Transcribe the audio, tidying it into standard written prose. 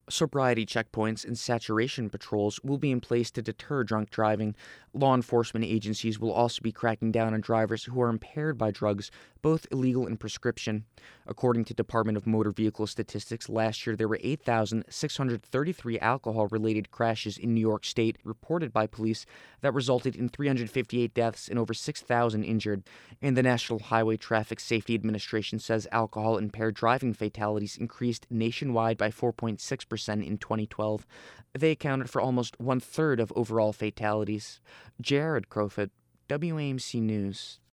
Sobriety checkpoints and saturation patrols will be in place to deter drunk driving. Law enforcement agencies will also be cracking down on drivers who are impaired by drugs, both illegal and prescription. According to Department of Motor Vehicle Statistics, last year there were 8,633 alcohol related crashes in New York State reported by police that resulted in 358 deaths and over 6,000 injured. And the National Highway Traffic Safety Administration says alcohol impaired driving fatalities increased nationwide by 4.6% in 2012. They accounted for almost one third of overall fatalities. Jared Crowfoot, WAMC News.